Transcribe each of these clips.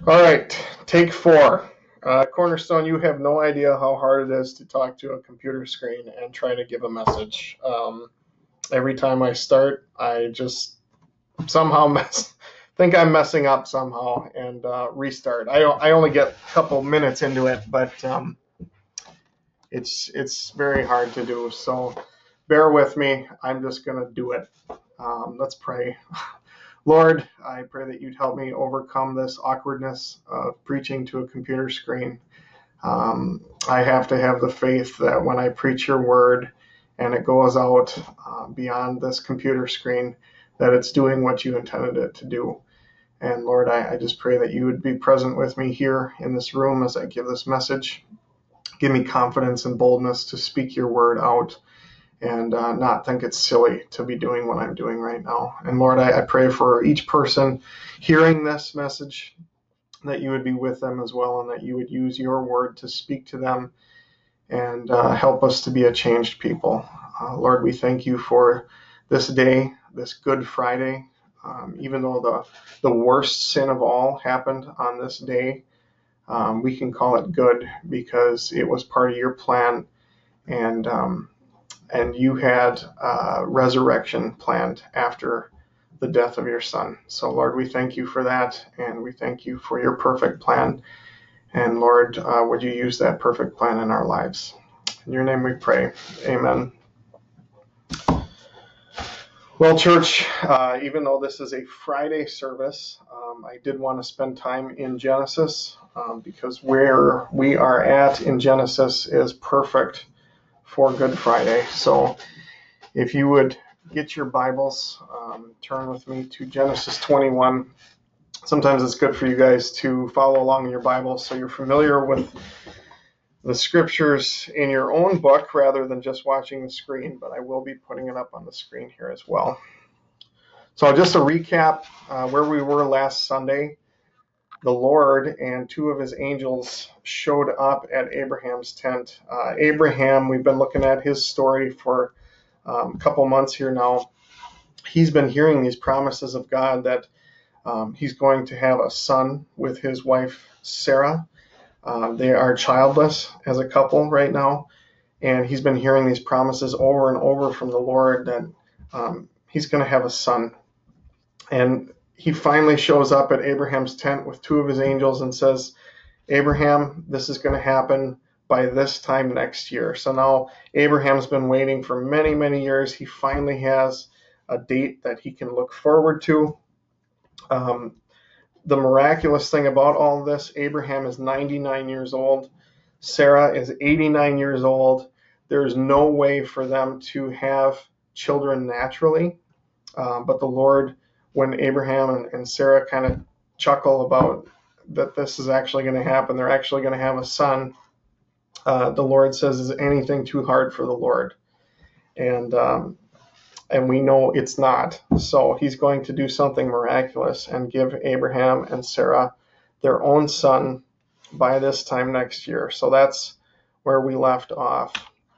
All right, take four. Cornerstone, you have no idea how hard it is to talk to a computer screen and try to give a message. Every time I start, I just somehow think I'm messing up somehow and restart. I only get a couple minutes into it, but it's very hard to do. So bear with me. I'm just going to do it. Let's pray. Lord, I pray that you'd help me overcome this awkwardness of preaching to a computer screen. I have to have the faith that when I preach your word and it goes out beyond this computer screen, that it's doing what you intended it to do. And Lord, I just pray that you would be present with me here in this room as I give this message. Give me confidence and boldness to speak your word out and not think it's silly to be doing what I'm doing right now. And Lord, I pray for each person hearing this message, that you would be with them as well, and that you would use your word to speak to them and help us to be a changed people. Lord, we thank you for this day, this Good Friday. Even though the worst sin of all happened on this day, we can call it good because it was part of your plan, and you had resurrection planned after the death of your son. So, Lord, we thank you for that, and we thank you for your perfect plan. And, Lord, would you use that perfect plan in our lives? In your name we pray. Amen. Well, church, even though this is a Friday service, I did want to spend time in Genesis because where we are at in Genesis is perfect for Good Friday. So if you would get your Bibles, turn with me to Genesis 21. Sometimes it's good for you guys to follow along in your Bible so you're familiar with the scriptures in your own book rather than just watching the screen, but I will be putting it up on the screen here as well. So just to recap where we were last Sunday, the Lord and two of his angels showed up at Abraham's tent. Abraham, we've been looking at his story for a couple months here now. He's been hearing these promises of God that he's going to have a son with his wife Sarah. They are childless as a couple right now, and he's been hearing these promises over and over from the Lord that he's going to have a son. And he finally shows up at Abraham's tent with two of his angels and says, Abraham, this is going to happen by this time next year. So now Abraham's been waiting for many, many years. He finally has a date that he can look forward to. The miraculous thing about all of this, Abraham is 99 years old. Sarah is 89 years old. There's no way for them to have children naturally. But the Lord, when Abraham and Sarah kind of chuckle about that this is actually going to happen, they're actually going to have a son, the Lord says, is anything too hard for the Lord? And we know it's not. So he's going to do something miraculous and give Abraham and Sarah their own son by this time next year. So that's where we left off.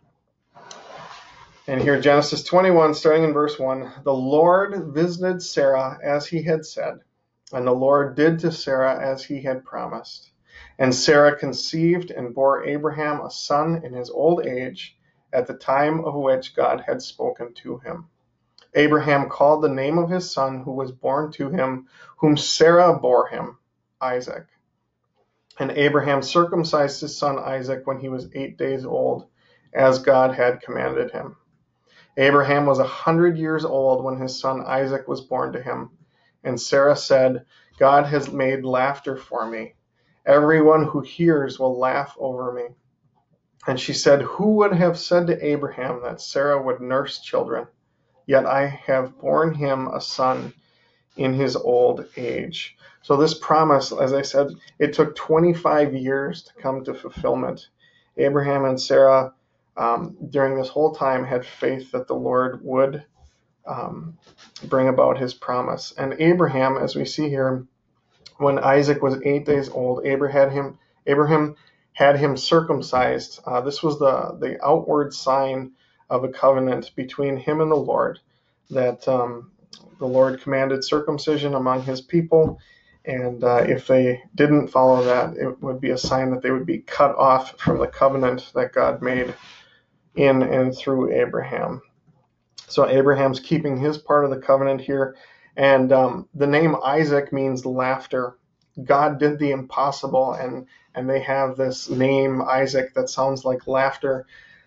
And here, Genesis 21, starting in verse 1, the Lord visited Sarah as he had said, and the Lord did to Sarah as he had promised. And Sarah conceived and bore Abraham a son in his old age, at the time of which God had spoken to him. Abraham called the name of his son who was born to him, whom Sarah bore him, Isaac. And Abraham circumcised his son Isaac when he was 8 days old, as God had commanded him. Abraham was 100 years old when his son Isaac was born to him. And Sarah said, God has made laughter for me. Everyone who hears will laugh over me. And she said, who would have said to Abraham that Sarah would nurse children? Yet I have borne him a son in his old age. So this promise, as I said, it took 25 years to come to fulfillment. Abraham and Sarah, during this whole time, had faith that the Lord would bring about his promise. And Abraham, as we see here, when Isaac was 8 days old, Abraham had him circumcised. This was the outward sign of a covenant between him and the Lord, that the Lord commanded circumcision among his people, And if they didn't follow that, it would be a sign that they would be cut off from the covenant that God made in and through Abraham. So Abraham's keeping his part of the covenant here. And the name Isaac means laughter. God did the impossible, and they have this name Isaac that sounds like laughter,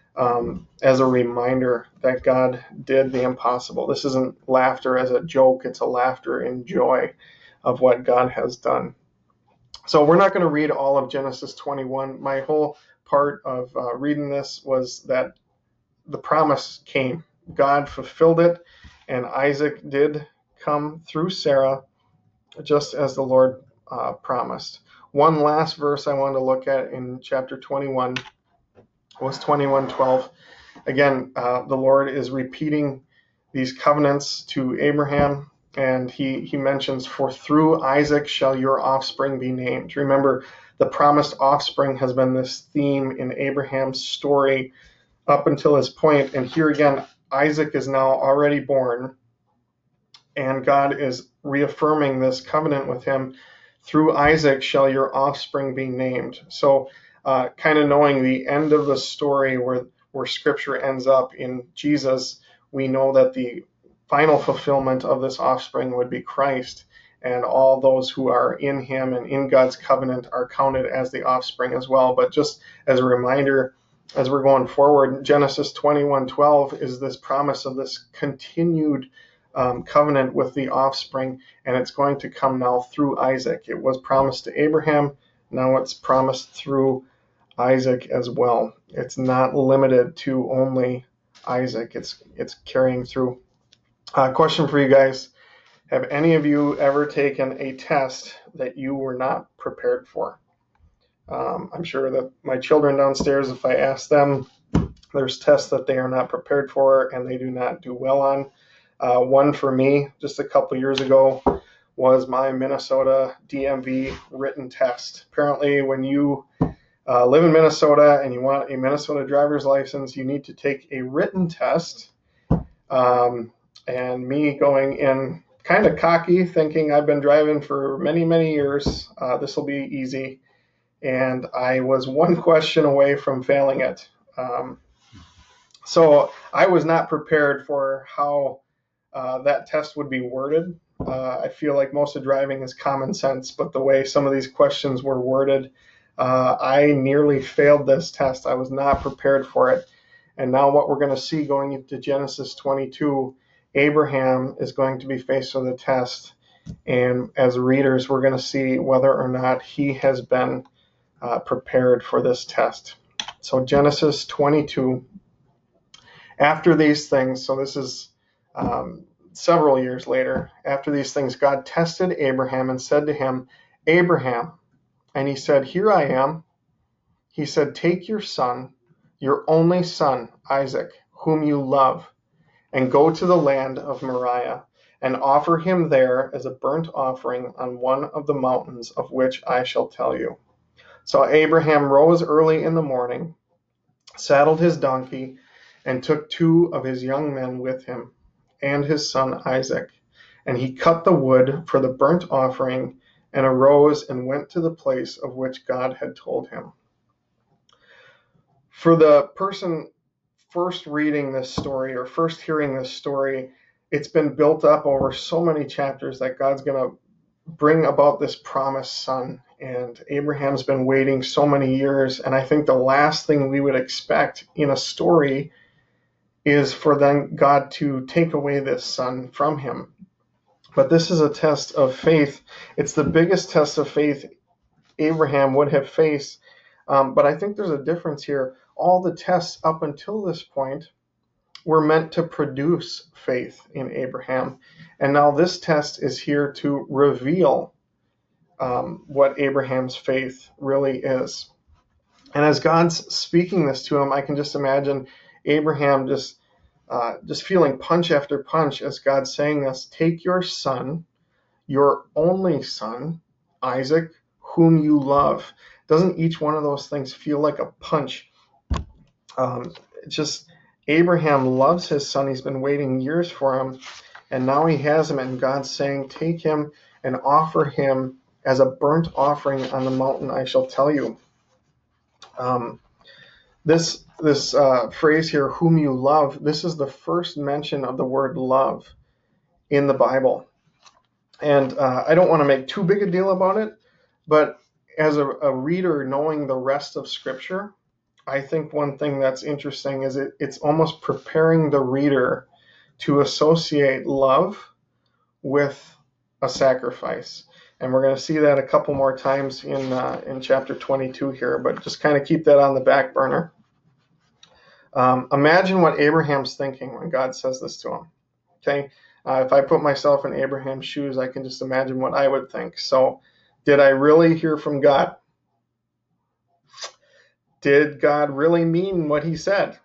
as a reminder that God did the impossible. This isn't laughter as a joke, it's a laughter in joy of what God has done. So we're not going to read all of Genesis 21. My whole part of reading this was that the promise came. God fulfilled it, and Isaac did come through Sarah, just as the Lord promised. One last verse I wanted to look at in chapter 21 was 21:12. Again, the Lord is repeating these covenants to Abraham, and he mentions, "For through Isaac shall your offspring be named." Remember, the promised offspring has been this theme in Abraham's story up until this point, and here again, Isaac is now already born, and God is reaffirming this covenant with him. Through Isaac shall your offspring be named. So kind of knowing the end of the story where Scripture ends up in Jesus, we know that the final fulfillment of this offspring would be Christ, and all those who are in him and in God's covenant are counted as the offspring as well. But just as a reminder, as we're going forward, Genesis 21:12 is this promise of this continued covenant with the offspring, and it's going to come now through Isaac. It was promised to Abraham, now it's promised through Isaac as well. It's not limited to only Isaac, it's carrying through. Question for you guys: have any of you ever taken a test that you were not prepared for? I'm sure that my children downstairs, if I ask them, there's tests that they are not prepared for and they do not do well on. One for me just a couple years ago was my Minnesota DMV written test. Apparently, when you live in Minnesota and you want a Minnesota driver's license, you need to take a written test. And me going in kind of cocky, thinking I've been driving for many, many years, this will be easy. And I was one question away from failing it. So I was not prepared for how that test would be worded. I feel like most of driving is common sense, but the way some of these questions were worded, I nearly failed this test. I was not prepared for it. And now what we're going to see going into Genesis 22, Abraham is going to be faced with a test. And as readers, we're going to see whether or not he has been prepared for this test. So Genesis 22, after these things, so this is several years later, after these things, God tested Abraham and said to him, "Abraham." And he said, "Here I am." He said, "Take your son, your only son, Isaac, whom you love, and go to the land of Moriah, and offer him there as a burnt offering on one of the mountains of which I shall tell you." So Abraham rose early in the morning, saddled his donkey, and took 2 of his young men with him, and his son Isaac. And he cut the wood for the burnt offering, and arose and went to the place of which God had told him. For the person first reading this story or first hearing this story, it's been built up over so many chapters that God's going to bring about this promised son. And Abraham's been waiting so many years. And I think the last thing we would expect in a story is for then God to take away this son from him. But this is a test of faith. It's the biggest test of faith Abraham would have faced. But I think there's a difference here. All the tests up until this point were meant to produce faith in Abraham. And now this test is here to reveal what Abraham's faith really is. And as God's speaking this to him, I can just imagine Abraham just feeling punch after punch as God's saying this: "Take your son, your only son, Isaac, whom you love." Doesn't each one of those things feel like a punch? Just Abraham loves his son. He's been waiting years for him, and now he has him, and God's saying, take him and offer him as a burnt offering on the mountain I shall tell you. This phrase here, whom you love, this is the first mention of the word love in the Bible. And I don't want to make too big a deal about it, but as a reader knowing the rest of Scripture, I think one thing that's interesting is it's almost preparing the reader to associate love with a sacrifice. And we're going to see that a couple more times in chapter 22 here, but just kind of keep that on the back burner. Imagine what Abraham's thinking when God says this to him. Okay, if I put myself in Abraham's shoes, I can just imagine what I would think. So, did I really hear from God? Did God really mean what he said?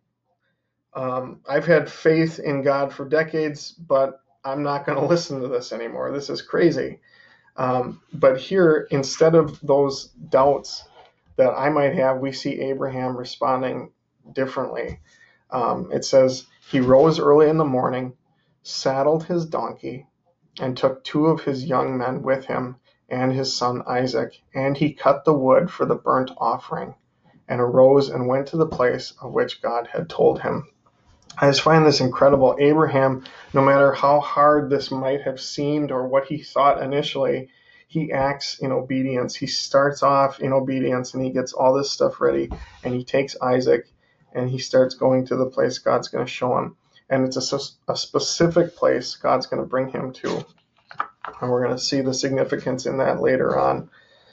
I've had faith in God for decades, but I'm not going to listen to this anymore. This is crazy. But here, instead of those doubts that I might have, we see Abraham responding differently. It says, he rose early in the morning, saddled his donkey, and took 2 of his young men with him and his son Isaac, and he cut the wood for the burnt offering, and arose and went to the place of which God had told him. I just find this incredible. Abraham, no matter how hard this might have seemed or what he thought initially, he acts in obedience. He starts off in obedience and he gets all this stuff ready, and he takes Isaac and he starts going to the place God's going to show him. And it's a specific place God's going to bring him to. And we're going to see the significance in that later on.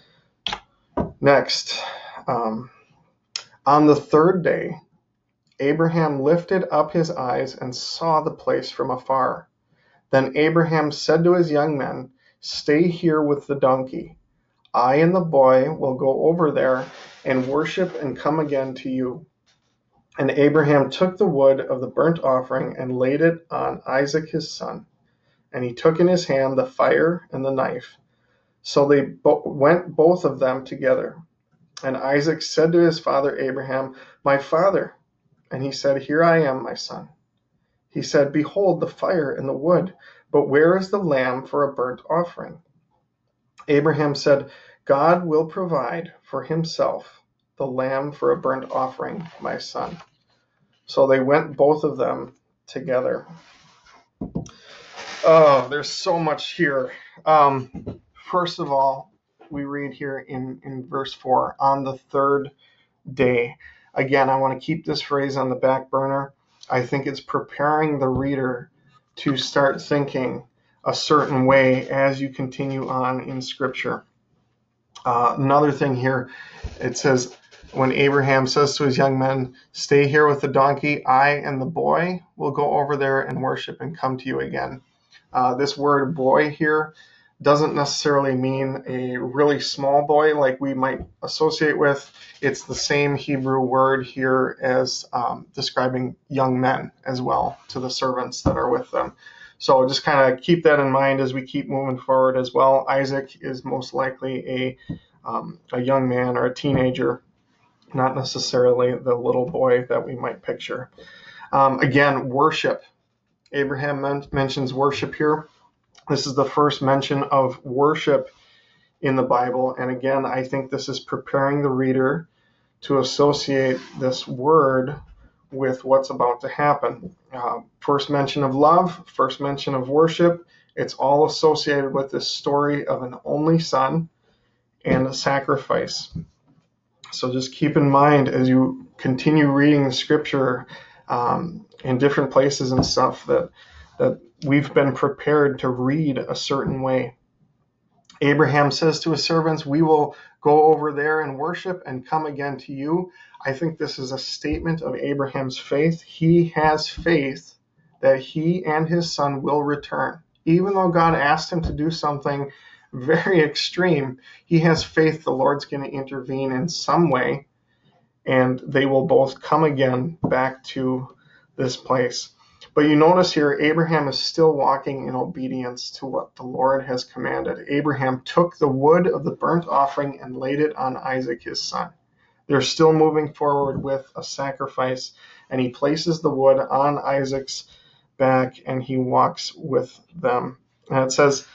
Next, on the 3rd day, Abraham lifted up his eyes and saw the place from afar. Then Abraham said to his young men, "Stay here with the donkey. I and the boy will go over there and worship and come again to you." And Abraham took the wood of the burnt offering and laid it on Isaac his son. And he took in his hand the fire and the knife. So they went both of them together. And Isaac said to his father Abraham, "My father." And he said, "Here I am, my son." He said, "Behold the fire and the wood, but where is the lamb for a burnt offering?" Abraham said, "God will provide for himself the lamb for a burnt offering, my son." So they went both of them together. Oh, there's so much here. First of all, we read here in verse 4, on the 3rd day. Again, I want to keep this phrase on the back burner. I think it's preparing the reader to start thinking a certain way as you continue on in Scripture. Another thing here, it says, when Abraham says to his young men, "Stay here with the donkey, I and the boy will go over there and worship and come to you again." This word boy here doesn't necessarily mean a really small boy like we might associate with. It's the same Hebrew word here as describing young men as well to the servants that are with them. So just kind of keep that in mind as we keep moving forward as well. Isaac is most likely a young man or a teenager, not necessarily the little boy that we might picture. Again, worship. Abraham mentions worship here. This is the first mention of worship in the Bible. And again, I think this is preparing the reader to associate this word with what's about to happen. First mention of love, first mention of worship. It's all associated with this story of an only son and a sacrifice. So just keep in mind as you continue reading the Scripture in different places and stuff that we've been prepared to read a certain way. Abraham says to his servants, "We will go over there and worship and come again to you." I think this is a statement of Abraham's faith. He has faith that he and his son will return. Even though God asked him to do something very extreme, he has faith the Lord's going to intervene in some way, and they will both come again back to this place. But you notice here, Abraham is still walking in obedience to what the Lord has commanded. Abraham took the wood of the burnt offering and laid it on Isaac his son. They're still moving forward with a sacrifice, and he places the wood on Isaac's back and he walks with them. And it says,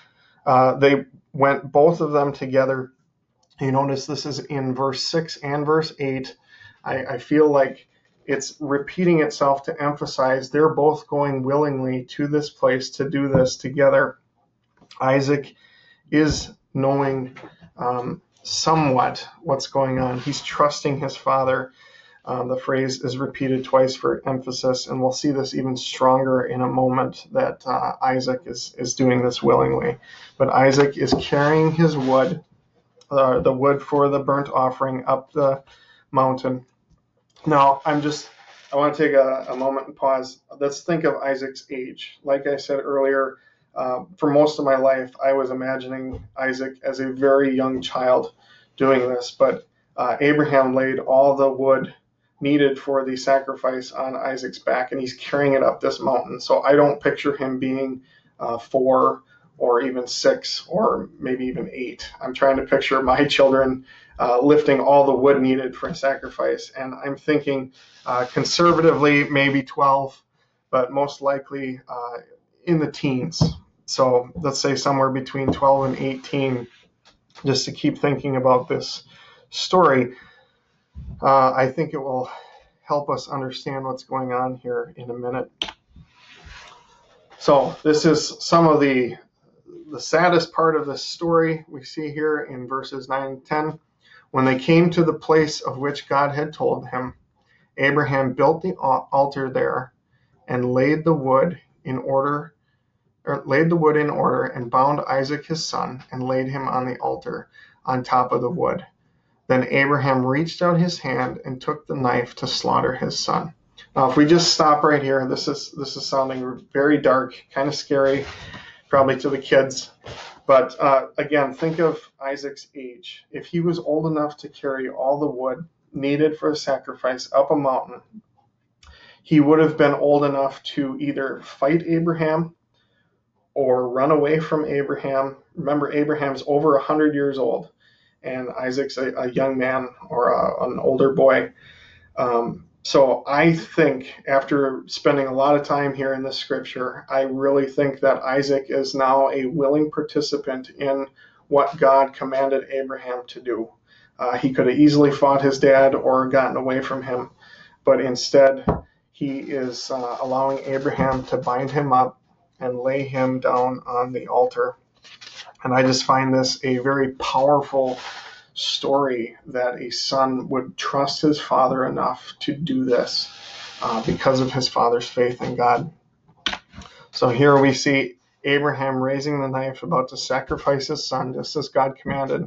They went, both of them together. You notice this is in verse 6 and verse 8. I feel like it's repeating itself to emphasize they're both going willingly to this place to do this together. Isaac is knowing somewhat what's going on. He's trusting his father. The phrase is repeated twice for emphasis, and we'll see this even stronger in a moment, that Isaac is doing this willingly. But Isaac is carrying his wood, the wood for the burnt offering, up the mountain. Now, I want to take a moment and pause. Let's think of Isaac's age. Like I said earlier, for most of my life, I was imagining Isaac as a very young child doing this, but Abraham laid all the wood needed for the sacrifice on Isaac's back, and he's carrying it up this mountain. So I don't picture him being 4 or even 6 or maybe even 8. I'm trying to picture my children lifting all the wood needed for a sacrifice, and I'm thinking conservatively maybe 12, but most likely in the teens. So let's say somewhere between 12 and 18, just to keep thinking about this story. I think it will help us understand what's going on here in a minute. So this is some of the saddest part of this story we see here in verses 9 and 10. When they came to the place of which God had told him, Abraham built the altar there and laid the wood in order and bound Isaac his son and laid him on the altar on top of the wood. Then Abraham reached out his hand and took the knife to slaughter his son. Now, if we just stop right here, this is sounding very dark, kind of scary, probably to the kids. But again, think of Isaac's age. If he was old enough to carry all the wood needed for a sacrifice up a mountain, he would have been old enough to either fight Abraham or run away from Abraham. Remember, Abraham's over 100 years old, and Isaac's a young man or an older boy. So I think, after spending a lot of time here in this scripture, I really think that Isaac is now a willing participant in what God commanded Abraham to do. He could have easily fought his dad or gotten away from him, but instead he is allowing Abraham to bind him up and lay him down on the altar. And I just find this a very powerful story, that a son would trust his father enough to do this because of his father's faith in God. So here we see Abraham raising the knife, about to sacrifice his son, just as God commanded.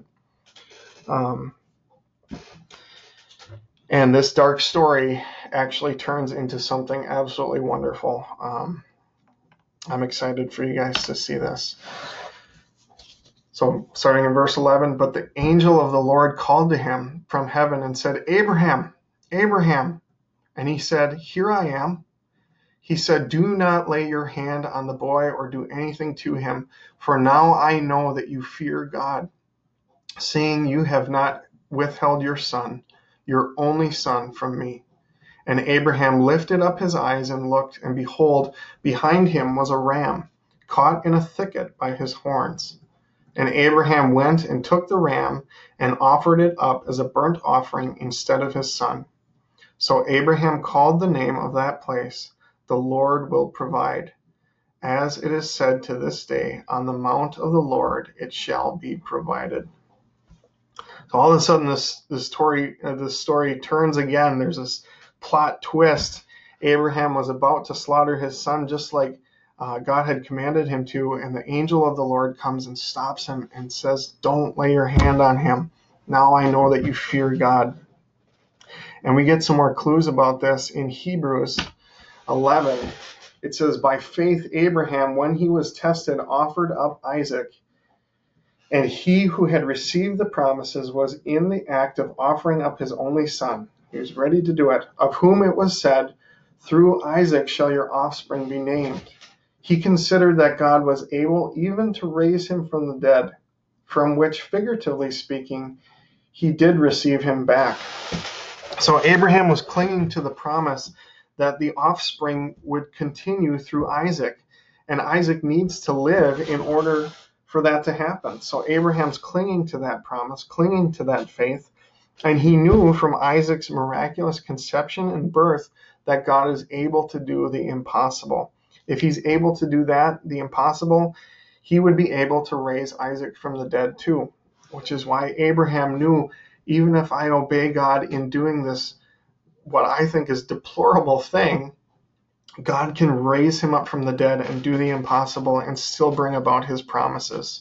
And this dark story actually turns into something absolutely wonderful. I'm excited for you guys to see this. So starting in verse 11, but the angel of the Lord called to him from heaven and said, Abraham, Abraham. And he said, Here I am. He said, Do not lay your hand on the boy or do anything to him, for now I know that you fear God, seeing you have not withheld your son, your only son, from me. And Abraham lifted up his eyes and looked, and behold, behind him was a ram, caught in a thicket by his horns. And Abraham went and took the ram and offered it up as a burnt offering instead of his son. So Abraham called the name of that place, The Lord Will Provide. As it is said to this day, On the mount of the Lord it shall be provided. So all of a sudden this story turns again. There's this plot twist. Abraham was about to slaughter his son, just like God had commanded him to, and the angel of the Lord comes and stops him and says, Don't lay your hand on him. Now I know that you fear God. And we get some more clues about this in Hebrews 11. It says, By faith Abraham, when he was tested, offered up Isaac. And he who had received the promises was in the act of offering up his only son. He was ready to do it, of whom it was said, Through Isaac shall your offspring be named. He considered that God was able even to raise him from the dead, from which, figuratively speaking, he did receive him back. So Abraham was clinging to the promise that the offspring would continue through Isaac, and Isaac needs to live in order for that to happen. So Abraham's clinging to that promise, clinging to that faith, and he knew from Isaac's miraculous conception and birth that God is able to do the impossible. If he's able to do that, the impossible, he would be able to raise Isaac from the dead too, which is why Abraham knew, even if I obey God in doing this, what I think is deplorable thing, God can raise him up from the dead and do the impossible and still bring about his promises.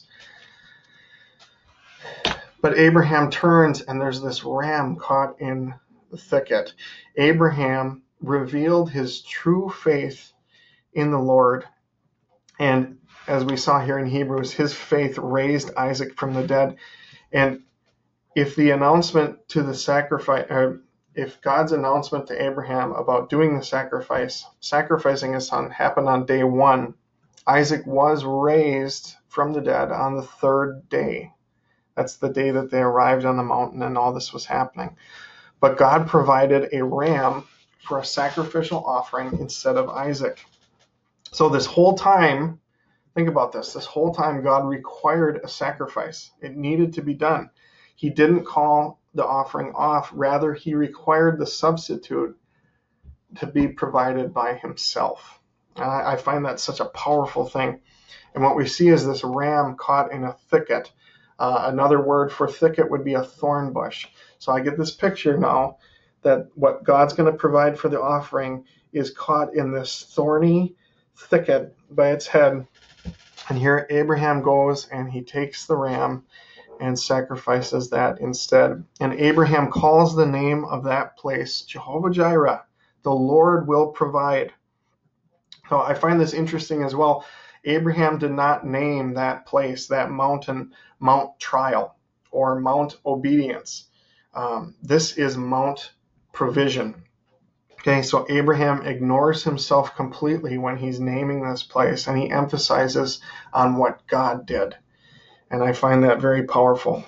But Abraham turns, and there's this ram caught in the thicket. Abraham revealed his true faith in the Lord, and as we saw here in Hebrews, his faith raised Isaac from the dead. And if the announcement to the sacrifice, if God's announcement to Abraham about doing the sacrifice, sacrificing his son, happened on day 1, Isaac was raised from the dead on the 3rd day. That's the day that they arrived on the mountain and all this was happening. But God provided a ram for a sacrificial offering instead of Isaac. So this whole time, think about this, this whole time God required a sacrifice. It needed to be done. He didn't call the offering off. Rather, he required the substitute to be provided by himself. And I find that such a powerful thing. And what we see is this ram caught in a thicket. Another word for thicket would be a thorn bush. So I get this picture now that what God's going to provide for the offering is caught in this thorny thicket by its head. And here Abraham goes and he takes the ram and sacrifices that instead. And Abraham calls the name of that place Jehovah Jireh, the Lord will provide. So I find this interesting as well. Abraham did not name that place, that mountain, Mount Trial or Mount Obedience. This is Mount Provision. Okay, so Abraham ignores himself completely when he's naming this place, and he emphasizes on what God did. And I find that very powerful.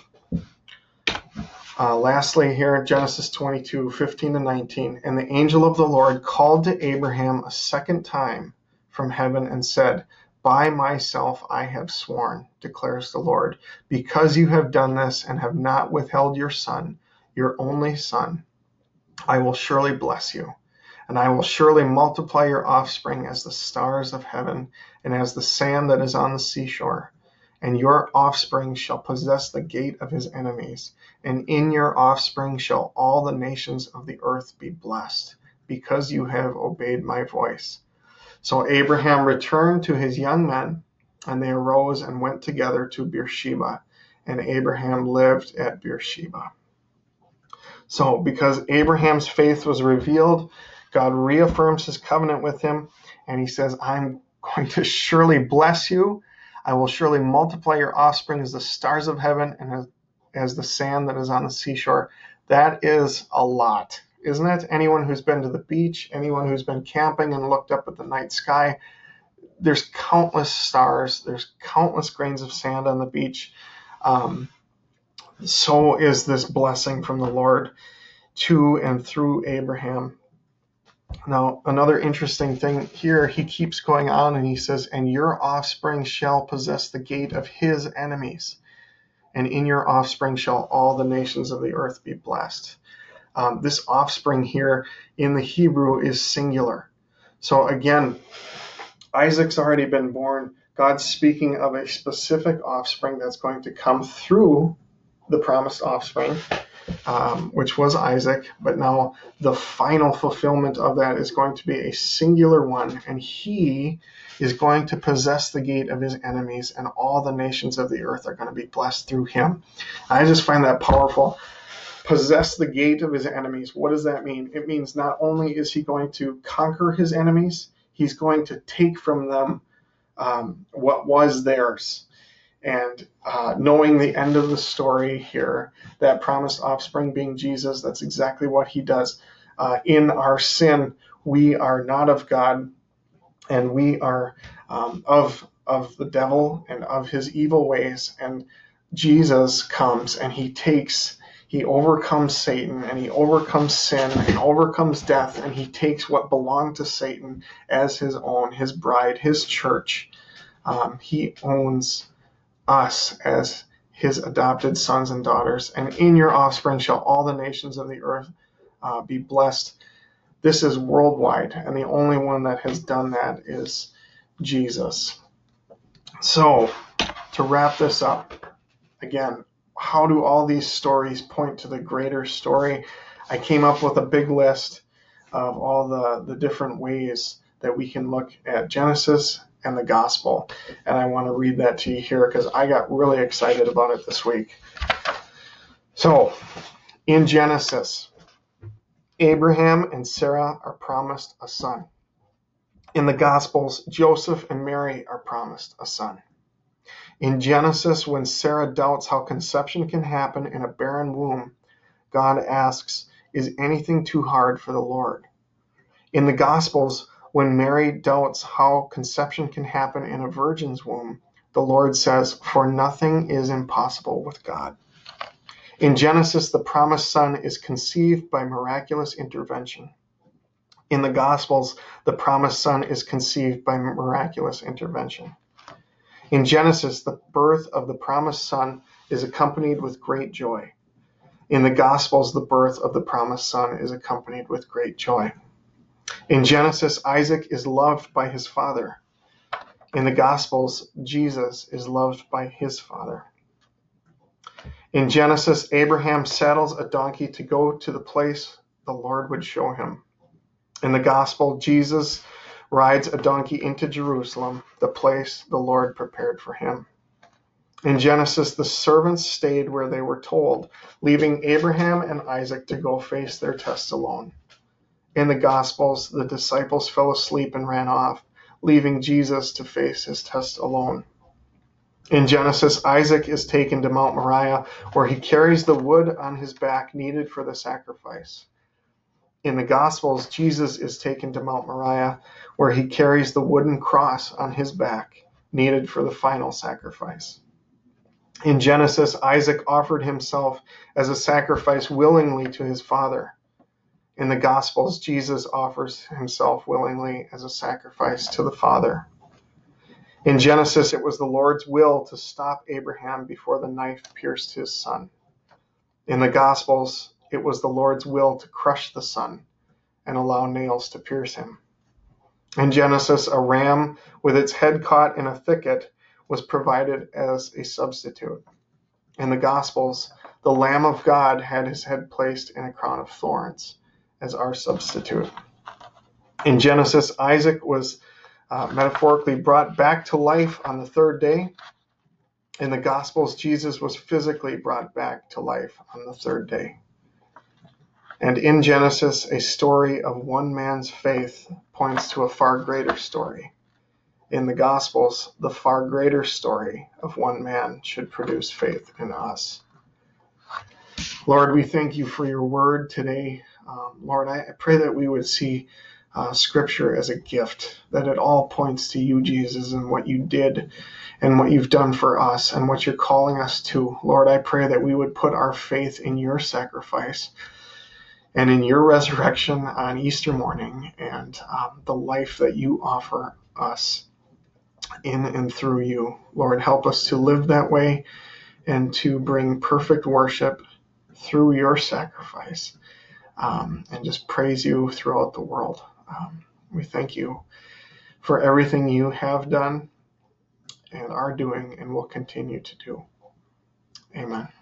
Lastly here, Genesis 22:15-19. And the angel of the Lord called to Abraham a second time from heaven and said, by myself I have sworn, declares the Lord, because you have done this and have not withheld your son, your only son, I will surely bless you. And I will surely multiply your offspring as the stars of heaven and as the sand that is on the seashore. And your offspring shall possess the gate of his enemies. And in your offspring shall all the nations of the earth be blessed, because you have obeyed my voice. So Abraham returned to his young men, and they arose and went together to Beersheba. And Abraham lived at Beersheba. So because Abraham's faith was revealed, God reaffirms his covenant with him, and he says, I'm going to surely bless you. I will surely multiply your offspring as the stars of heaven and as the sand that is on the seashore. That is a lot, isn't it? Anyone who's been to the beach, anyone who's been camping and looked up at the night sky, there's countless stars, there's countless grains of sand on the beach. So is this blessing from the Lord to and through Abraham. Now, another interesting thing here, he keeps going on and he says, and your offspring shall possess the gate of his enemies, and in your offspring shall all the nations of the earth be blessed. This offspring here in the Hebrew is singular. So again, Isaac's already been born. God's speaking of a specific offspring that's going to come through the promised offspring, which was Isaac, but now the final fulfillment of that is going to be a singular one, and he is going to possess the gate of his enemies, and all the nations of the earth are going to be blessed through him. I just find that powerful. Possess the gate of his enemies. What does that mean? It means not only is he going to conquer his enemies, he's going to take from them what was theirs. And knowing the end of the story here, that promised offspring being Jesus, that's exactly what he does. In our sin, we are not of God, and we are of the devil and of his evil ways. And Jesus comes and he overcomes Satan, and he overcomes sin and overcomes death, and he takes what belonged to Satan as his own, his bride, his church. He owns us as his adopted sons and daughters. And in your offspring shall all the nations of the earth be blessed. This is worldwide, and the only one that has done that is Jesus. So, to wrap this up, again, how do all these stories point to the greater story? I came up with a big list of all the different ways that we can look at Genesis and the gospel. And I want to read that to you here because I got really excited about it this week. So, in Genesis, Abraham and Sarah are promised a son. In the Gospels, Joseph and Mary are promised a son. In Genesis, when Sarah doubts how conception can happen in a barren womb, God asks, "Is anything too hard for the Lord?" In the Gospels, when Mary doubts how conception can happen in a virgin's womb, the Lord says, "For nothing is impossible with God." In Genesis, the promised son is conceived by miraculous intervention. In the Gospels, the promised son is conceived by miraculous intervention. In Genesis, the birth of the promised son is accompanied with great joy. In the Gospels, the birth of the promised son is accompanied with great joy. In Genesis, Isaac is loved by his father. In the Gospels, Jesus is loved by his father. In Genesis, Abraham saddles a donkey to go to the place the Lord would show him. In the Gospel, Jesus rides a donkey into Jerusalem, the place the Lord prepared for him. In Genesis, the servants stayed where they were told, leaving Abraham and Isaac to go face their tests alone. In the Gospels, the disciples fell asleep and ran off, leaving Jesus to face his test alone. In Genesis, Isaac is taken to Mount Moriah, where he carries the wood on his back needed for the sacrifice. In the Gospels, Jesus is taken to Mount Moriah, where he carries the wooden cross on his back needed for the final sacrifice. In Genesis, Isaac offered himself as a sacrifice willingly to his father. In the Gospels, Jesus offers himself willingly as a sacrifice to the Father. In Genesis, it was the Lord's will to stop Abraham before the knife pierced his son. In the Gospels, it was the Lord's will to crush the son and allow nails to pierce him. In Genesis, a ram with its head caught in a thicket was provided as a substitute. In the Gospels, the Lamb of God had his head placed in a crown of thorns as our substitute. In Genesis, Isaac was metaphorically brought back to life on the third day. In the Gospels, Jesus was physically brought back to life on the third day. And in Genesis, a story of one man's faith points to a far greater story. In the Gospels, the far greater story of one man should produce faith in us. Lord, we thank you for your word today. Lord, I pray that we would see Scripture as a gift, that it all points to you, Jesus, and what you did and what you've done for us and what you're calling us to. Lord, I pray that we would put our faith in your sacrifice and in your resurrection on Easter morning and the life that you offer us in and through you. Lord, help us to live that way and to bring perfect worship through your sacrifice and just praise you throughout the world. We thank you for everything you have done and are doing and will continue to do. Amen.